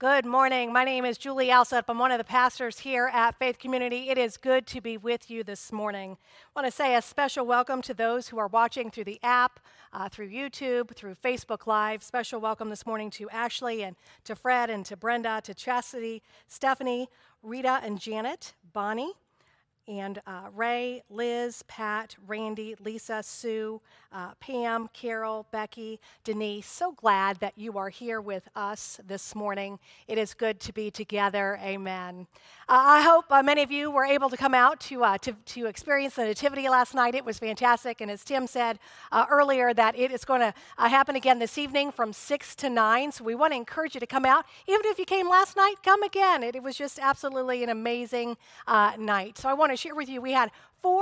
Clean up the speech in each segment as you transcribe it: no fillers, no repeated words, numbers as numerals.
Good morning. My name is Julie Alsup. I'm one of the pastors here at Faith Community. It is good to be with you this morning. I want to say a special welcome to those who are watching through the app, through YouTube, through Facebook Live. Special welcome this morning to Ashley and to Fred and to Brenda, to Chastity, Stephanie, Rita and Janet, Bonnie, and Ray, Liz, Pat, Randy, Lisa, Sue, Pam, Carol, Becky, Denise. So glad that you are here with us this morning. It is good to be together. Amen. I hope many of you were able to come out to experience the Nativity last night. It was fantastic. And as Tim said earlier, that it is going to happen again this evening from 6 to 9. So we want to encourage you to come out. Even if you came last night, come again. It was just absolutely an amazing night. So I want to share with you, we had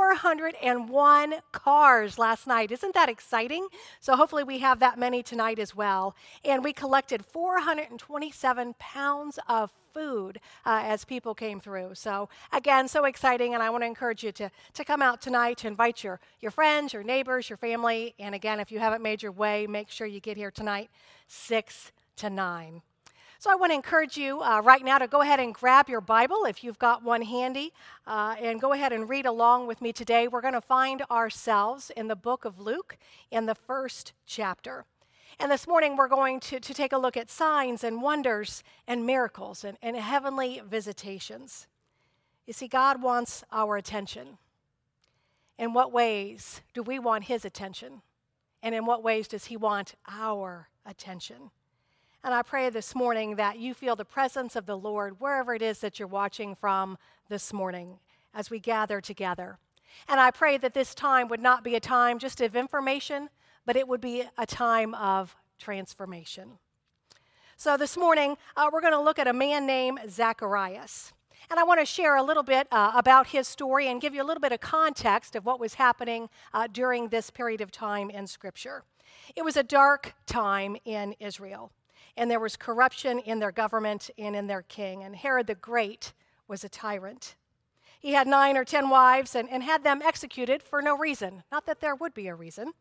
401 cars last night. Isn't that exciting? So hopefully we have that many tonight as well. And we collected 427 pounds of food as people came through. So again, so exciting, and I want to encourage you to come out tonight, to invite your friends, your neighbors, your family. And again, if you haven't made your way, make sure you get here tonight, 6 to 9. So I want to encourage you right now to go ahead and grab your Bible if you've got one handy, and go ahead and read along with me today. We're going to find ourselves in the book of Luke in the first chapter. And this morning we're going to take a look at signs and wonders and miracles and heavenly visitations. You see, God wants our attention. In what ways do we want His attention? And in what ways does He want our attention? And I pray this morning that you feel the presence of the Lord wherever it is that you're watching from this morning as we gather together. And I pray that this time would not be a time just of information, but it would be a time of transformation. So this morning, we're going to look at a man named Zacharias. And I want to share a little bit about his story and give you a little bit of context of what was happening during this period of time in Scripture. It was a dark time in Israel. And there was corruption in their government and in their king. And Herod the Great was a tyrant. He had 9 or 10 wives and had them executed for no reason. Not that there would be a reason.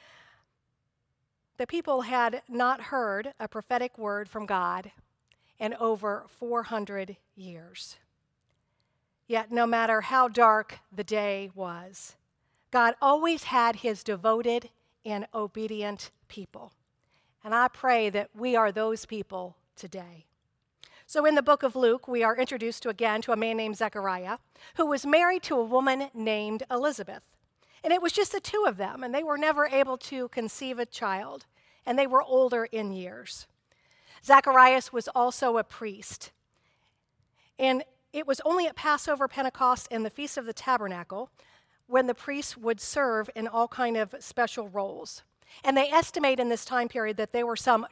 The people had not heard a prophetic word from God in over 400 years. Yet no matter how dark the day was, God always had His devoted and obedient people. And I pray that we are those people today. So in the book of Luke, we are introduced again to a man named Zechariah, who was married to a woman named Elizabeth. And it was just the two of them, and they were never able to conceive a child, and they were older in years. Zacharias was also a priest. And it was only at Passover, Pentecost, and the Feast of the Tabernacle when the priests would serve in all kind of special roles. And they estimate in this time period that there were some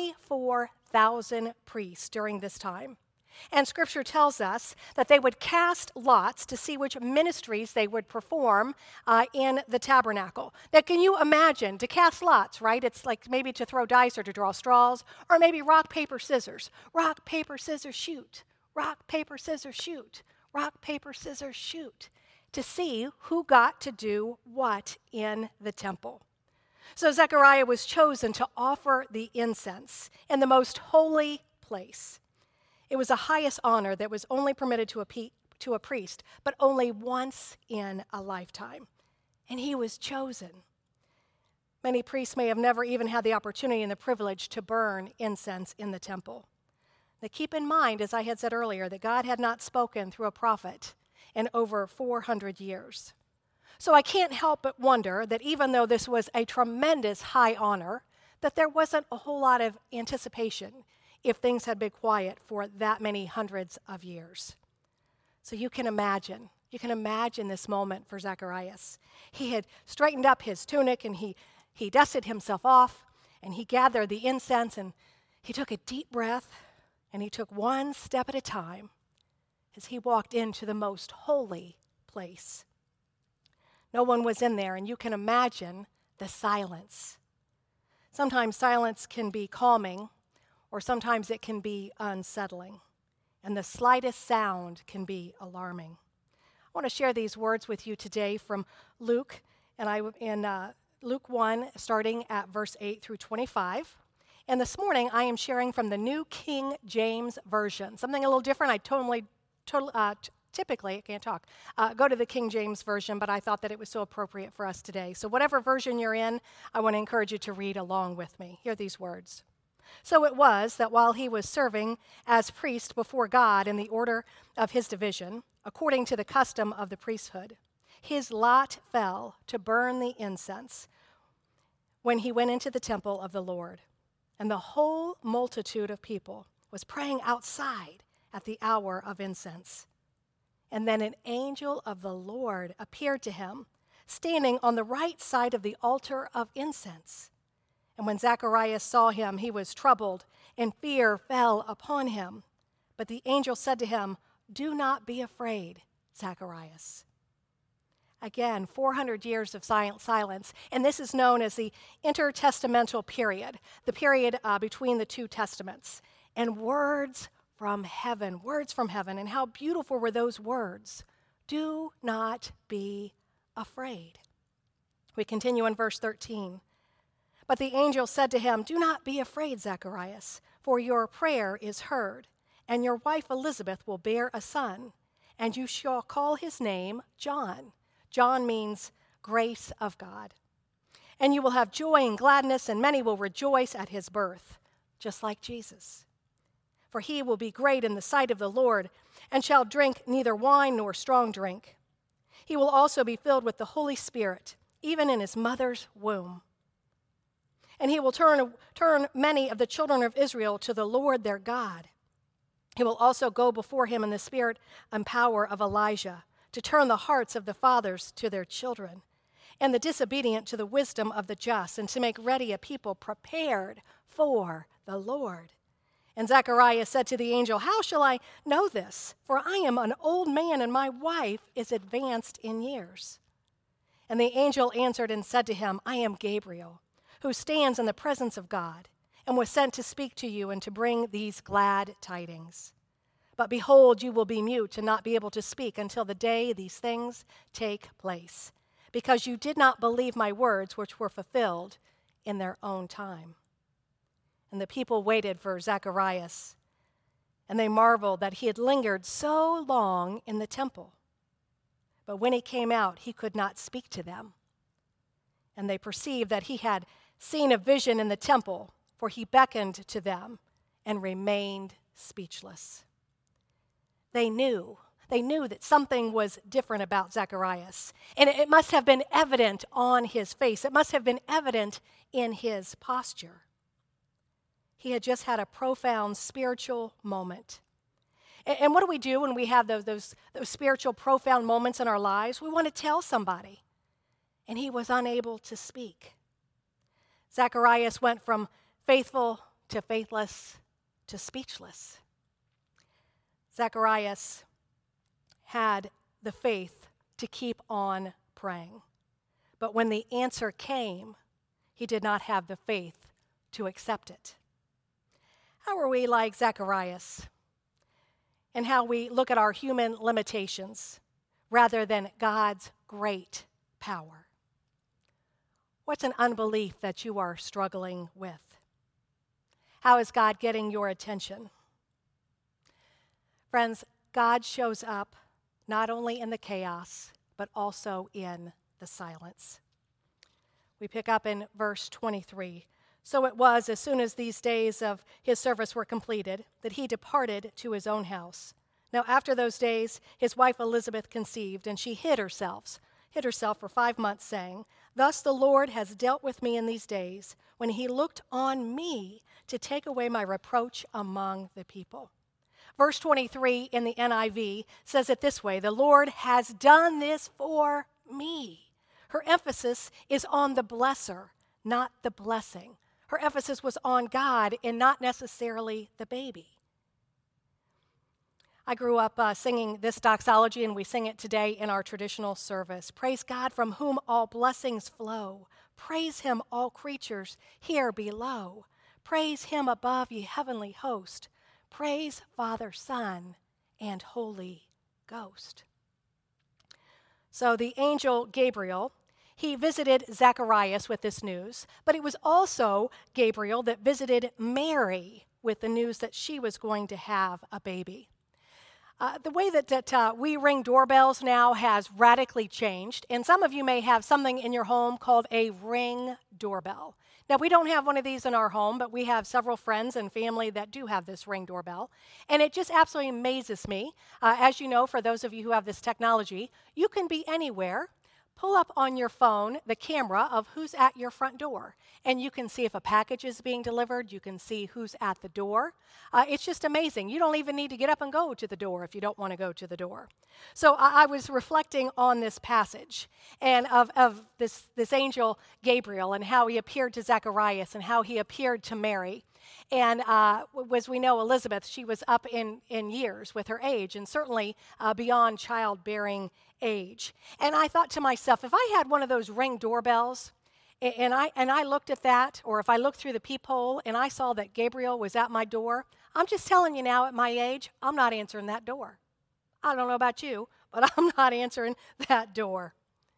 24,000 priests during this time. And Scripture tells us that they would cast lots to see which ministries they would perform in the tabernacle. Now, can you imagine to cast lots, right? It's like maybe to throw dice or to draw straws, or maybe rock, paper, scissors. Rock, paper, scissors, shoot. Rock, paper, scissors, shoot. Rock, paper, scissors, shoot. To see who got to do what in the temple. So Zechariah was chosen to offer the incense in the most holy place. It was the highest honor that was only permitted to a priest, but only once in a lifetime. And he was chosen. Many priests may have never even had the opportunity and the privilege to burn incense in the temple. Now keep in mind, as I had said earlier, that God had not spoken through a prophet in over 400 years. So I can't help but wonder that even though this was a tremendous high honor, that there wasn't a whole lot of anticipation if things had been quiet for that many hundreds of years. So you can imagine this moment for Zacharias. He had straightened up his tunic and he dusted himself off and he gathered the incense and he took a deep breath and he took one step at a time as he walked into the most holy place. No one was in there, and you can imagine the silence. Sometimes silence can be calming, or sometimes it can be unsettling, and the slightest sound can be alarming. I want to share these words with you today from Luke, in Luke 1, starting at verse 8 through 25. And this morning, I am sharing from the New King James Version, something a little different. Typically, I can't talk, go to the King James Version, but I thought that it was so appropriate for us today. So whatever version you're in, I want to encourage you to read along with me. Hear these words. So it was that while he was serving as priest before God in the order of his division, according to the custom of the priesthood, his lot fell to burn the incense when he went into the temple of the Lord. And the whole multitude of people was praying outside at the hour of incense. And then an angel of the Lord appeared to him, standing on the right side of the altar of incense. And when Zacharias saw him, he was troubled, and fear fell upon him. But the angel said to him, "Do not be afraid, Zacharias." Again, 400 years of silence, and this is known as the intertestamental period, the period between the two testaments. And words from heaven, and how beautiful were those words. Do not be afraid. We continue in verse 13. But the angel said to him, "Do not be afraid, Zacharias, for your prayer is heard, and your wife Elizabeth will bear a son, and you shall call his name John." John means grace of God. "And you will have joy and gladness, and many will rejoice at his birth," just like Jesus. "For he will be great in the sight of the Lord, and shall drink neither wine nor strong drink. He will also be filled with the Holy Spirit, even in his mother's womb. And he will turn many of the children of Israel to the Lord their God. He will also go before him in the spirit and power of Elijah, to turn the hearts of the fathers to their children, and the disobedient to the wisdom of the just, and to make ready a people prepared for the Lord." And Zacharias said to the angel, "How shall I know this? For I am an old man, and my wife is advanced in years." And the angel answered and said to him, "I am Gabriel, who stands in the presence of God, and was sent to speak to you and to bring these glad tidings. But behold, you will be mute and not be able to speak until the day these things take place, because you did not believe my words, which were fulfilled in their own time." And the people waited for Zacharias, and they marveled that he had lingered so long in the temple. But when he came out, he could not speak to them. And they perceived that he had seen a vision in the temple, for he beckoned to them and remained speechless. They knew that something was different about Zacharias, and it must have been evident on his face. It must have been evident in his posture. He had just had a profound spiritual moment. And what do we do when we have those spiritual profound moments in our lives? We want to tell somebody, and he was unable to speak. Zacharias went from faithful to faithless to speechless. Zacharias had the faith to keep on praying. But when the answer came, he did not have the faith to accept it. How are we like Zacharias? And how we look at our human limitations rather than God's great power. What's an unbelief that you are struggling with? How is God getting your attention? Friends, God shows up not only in the chaos, but also in the silence. We pick up in verse 23. "So it was, as soon as these days of his service were completed, that he departed to his own house. Now after those days, his wife Elizabeth conceived, and she hid herself for 5 months, saying, 'Thus the Lord has dealt with me in these days, when he looked on me to take away my reproach among the people.'" Verse 23 in the NIV says it this way: "The Lord has done this for me." Her emphasis is on the blesser, not the blessing. Her emphasis was on God and not necessarily the baby. I grew up singing this doxology, and we sing it today in our traditional service. "Praise God, from whom all blessings flow. Praise him, all creatures here below. Praise him above, ye heavenly host. Praise Father, Son, and Holy Ghost." So the angel Gabriel, he visited Zacharias with this news, but it was also Gabriel that visited Mary with the news that she was going to have a baby. The way that we ring doorbells now has radically changed, and some of you may have something in your home called a Ring doorbell. Now, we don't have one of these in our home, but we have several friends and family that do have this Ring doorbell, and it just absolutely amazes me. As you know, for those of you who have this technology, you can be anywhere. Pull up on your phone the camera of who's at your front door, and you can see if a package is being delivered. You can see who's at the door. It's just amazing. You don't even need to get up and go to the door if you don't want to go to the door. So I was reflecting on this passage and of this angel Gabriel and how he appeared to Zacharias and how he appeared to Mary. And as we know, Elizabeth, she was up in years with her age and certainly beyond childbearing age. And I thought to myself, if I had one of those Ring doorbells and I looked at that, or if I looked through the peephole and I saw that Gabriel was at my door, I'm just telling you now at my age, I'm not answering that door. I don't know about you, but I'm not answering that door.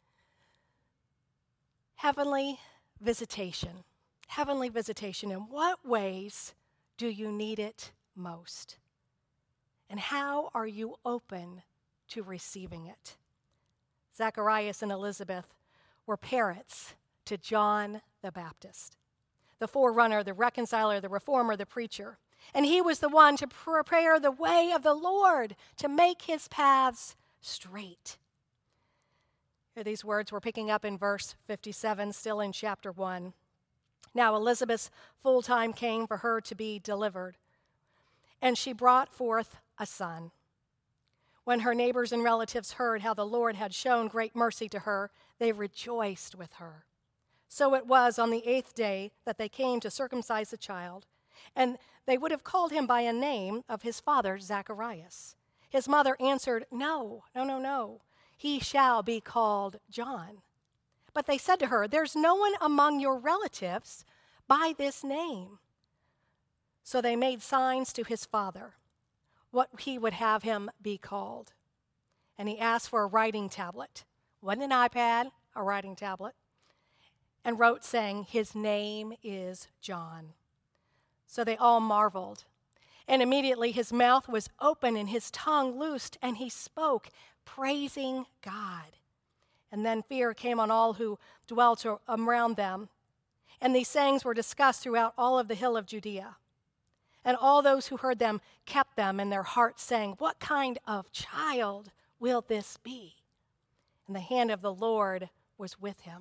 Heavenly visitation. Heavenly visitation. In what ways do you need it most? And how are you open to receiving it? Zacharias and Elizabeth were parents to John the Baptist, the forerunner, the reconciler, the reformer, the preacher. And he was the one to prepare the way of the Lord, to make his paths straight. Here these words we're picking up in verse 57, still in chapter 1. Now Elizabeth's full time came for her to be delivered, and she brought forth a son. When her neighbors and relatives heard how the Lord had shown great mercy to her, they rejoiced with her. So it was on the 8th day that they came to circumcise the child, and they would have called him by a name of his father, Zacharias. His mother answered, No. He shall be called John. But they said to her, There's no one among your relatives by this name. So they made signs to his father, what he would have him be called. And he asked for a writing tablet. Wasn't an iPad, a writing tablet. And wrote, saying, His name is John. So they all marveled. And immediately his mouth was open and his tongue loosed, and he spoke, praising God. And then fear came on all who dwelt around them. And these sayings were discussed throughout all of the hill of Judea. And all those who heard them kept them in their hearts, saying, What kind of child will this be? And the hand of the Lord was with him.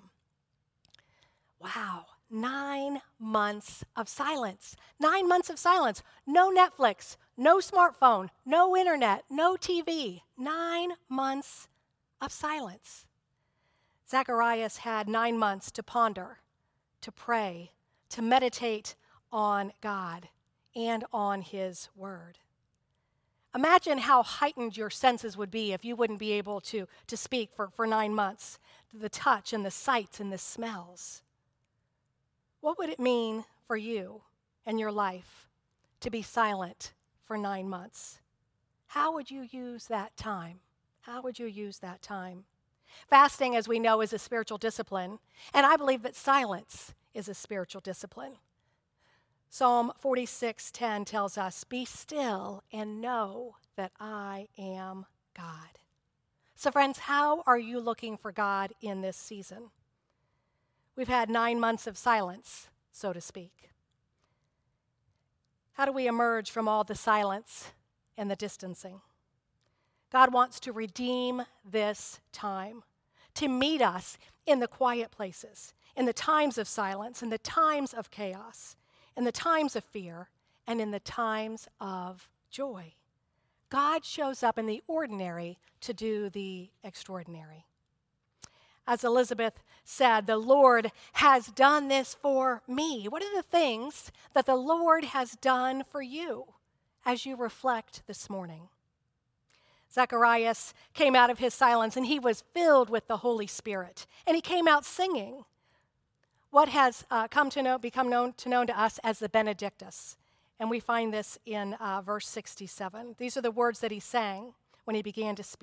Wow, 9 months of silence. 9 months of silence. No Netflix, no smartphone, no internet, no TV. 9 months of silence. Zacharias had 9 months to ponder, to pray, to meditate on God and on his word. Imagine how heightened your senses would be if you wouldn't be able to speak for 9 months. The touch and the sights and the smells. What would it mean for you and your life to be silent for 9 months? How would you use that time? How would you use that time? Fasting, as we know, is a spiritual discipline, and I believe that silence is a spiritual discipline. Psalm 46:10 tells us, Be still and know that I am God. So friends, how are you looking for God in this season? We've had 9 months of silence, so to speak. How do we emerge from all the silence and the distancing? God wants to redeem this time, to meet us in the quiet places, in the times of silence, in the times of chaos, in the times of fear, and in the times of joy. God shows up in the ordinary to do the extraordinary. As Elizabeth said, the Lord has done this for me. What are the things that the Lord has done for you as you reflect this morning? Zacharias came out of his silence and he was filled with the Holy Spirit. And he came out singing what has become known to us as the Benedictus. And we find this in verse 67. These are the words that he sang when he began to speak.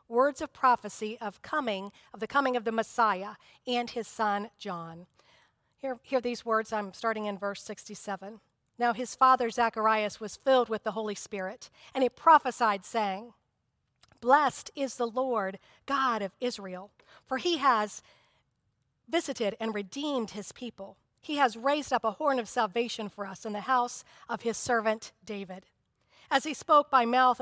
words of prophecy of the coming of the Messiah and his son John. Hear these words. I'm starting in verse 67. Now his father Zacharias was filled with the Holy Spirit, and he prophesied, saying, Blessed is the Lord God of Israel, for he has visited and redeemed his people. He has raised up a horn of salvation for us in the house of his servant David, as he spoke by the mouth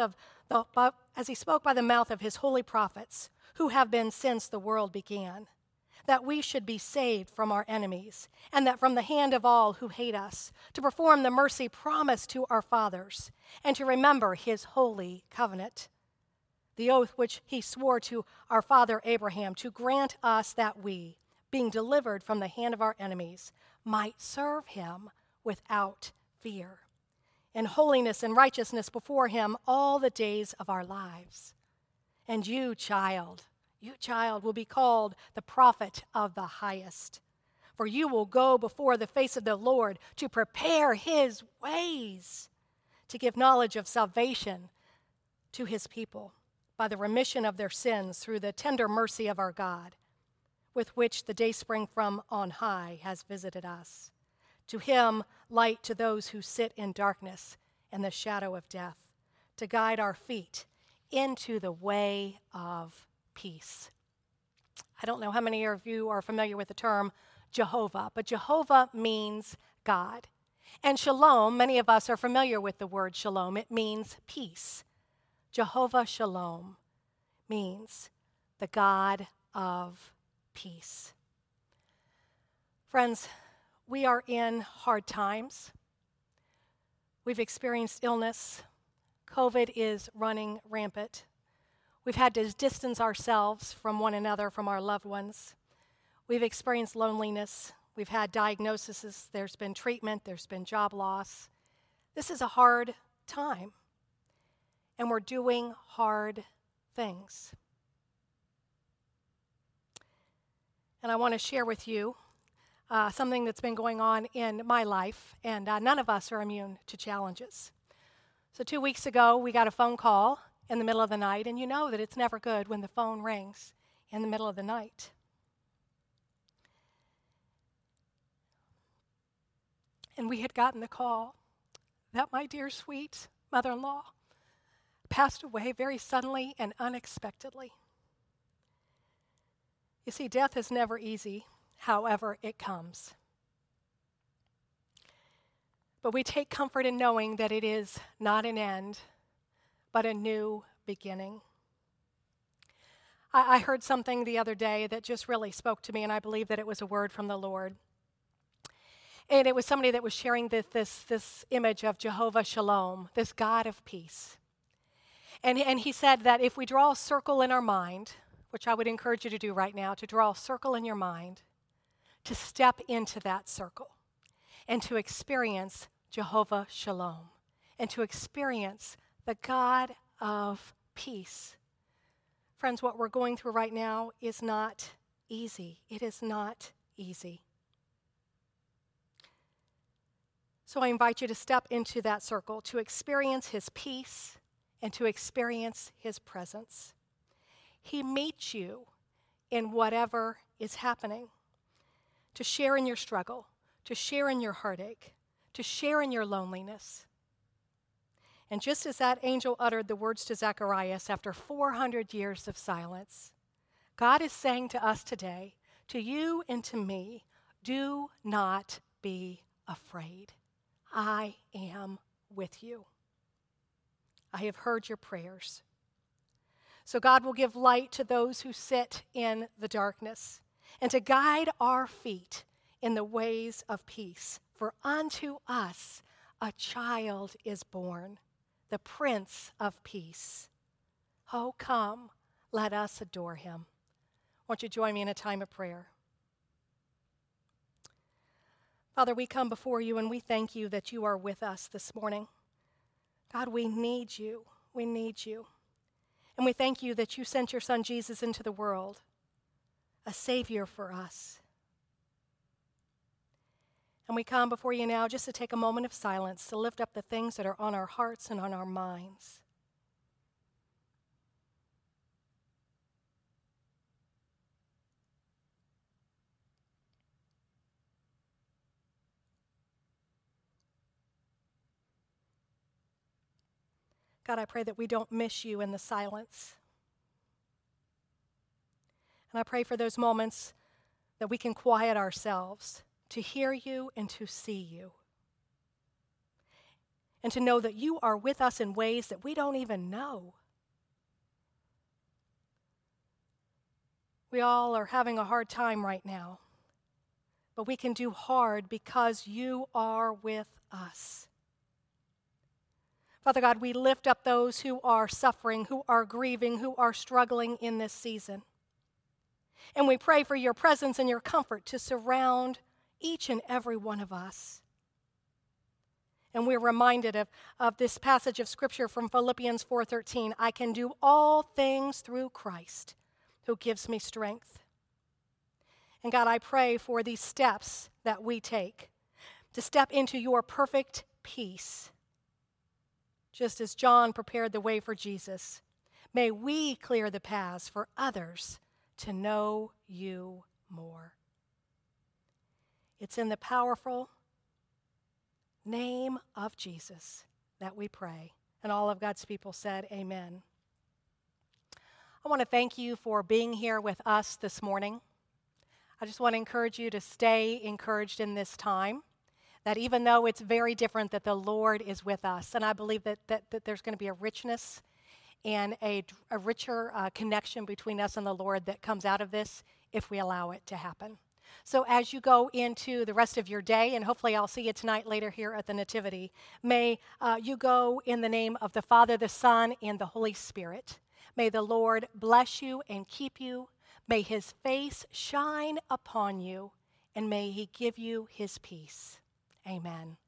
of his holy prophets, who have been since the world began, that we should be saved from our enemies, and that from the hand of all who hate us, to perform the mercy promised to our fathers, and to remember his holy covenant, the oath which he swore to our father Abraham, to grant us that we, being delivered from the hand of our enemies, might serve him without fear, in holiness and righteousness before him all the days of our lives. And you, child, will be called the prophet of the highest, for you will go before the face of the Lord to prepare his ways, to give knowledge of salvation to his people by the remission of their sins through the tender mercy of our God, with which the dayspring from on high has visited us. To him, light to those who sit in darkness and the shadow of death, to guide our feet into the way of peace. I don't know how many of you are familiar with the term Jehovah, but Jehovah means God. And shalom, many of us are familiar with the word shalom. It means peace. Jehovah Shalom means the God of peace. Friends, we are in hard times. We've experienced illness. COVID is running rampant. We've had to distance ourselves from one another, from our loved ones. We've experienced loneliness. We've had diagnoses. There's been treatment. There's been job loss. This is a hard time, and we're doing hard things. And I want to share with you something that's been going on in my life, and none of us are immune to challenges. So 2 weeks ago, we got a phone call in the middle of the night, and you know that it's never good when the phone rings in the middle of the night. And we had gotten the call that my dear, sweet mother-in-law passed away very suddenly and unexpectedly. You see, death is never easy, however it comes. But we take comfort in knowing that it is not an end, but a new beginning. I heard something the other day that just really spoke to me, and I believe that it was a word from the Lord. And it was somebody that was sharing this image of Jehovah Shalom, this God of peace. And he said that if we draw a circle in our mind, which I would encourage you to do right now, to draw a circle in your mind, to step into that circle and to experience Jehovah Shalom and to experience the God of peace. Friends, what we're going through right now is not easy. It is not easy. So I invite you to step into that circle, to experience his peace and to experience his presence. He meets you in whatever is happening, to share in your struggle, to share in your heartache, to share in your loneliness. And just as that angel uttered the words to Zacharias after 400 years of silence, God is saying to us today, to you and to me, do not be afraid. I am with you. I have heard your prayers. So God will give light to those who sit in the darkness, and to guide our feet in the ways of peace. For unto us a child is born, the Prince of Peace. Oh, come, let us adore him. Won't you join me in a time of prayer? Father, we come before you and we thank you that you are with us this morning. God, we need you. We need you. And we thank you that you sent your son Jesus into the world, a Savior for us. And we come before you now just to take a moment of silence to lift up the things that are on our hearts and on our minds. God, I pray that we don't miss you in the silence. And I pray for those moments that we can quiet ourselves to hear you and to see you. And to know that you are with us in ways that we don't even know. We all are having a hard time right now, but we can do hard because you are with us. Father God, we lift up those who are suffering, who are grieving, who are struggling in this season. And we pray for your presence and your comfort to surround each and every one of us. And we're reminded of this passage of Scripture from Philippians 4:13. I can do all things through Christ who gives me strength. And God, I pray for these steps that we take to step into your perfect peace. Just as John prepared the way for Jesus, may we clear the paths for others to know you more. It's in the powerful name of Jesus that we pray. And all of God's people said, amen. I want to thank you for being here with us this morning. I just want to encourage you to stay encouraged in this time, that even though it's very different, that the Lord is with us. And I believe that there's going to be a richness and a richer connection between us and the Lord that comes out of this if we allow it to happen. So as you go into the rest of your day, and hopefully I'll see you tonight later here at the Nativity, may you go in the name of the Father, the Son, and the Holy Spirit. May the Lord bless you and keep you. May his face shine upon you, and may he give you his peace. Amen.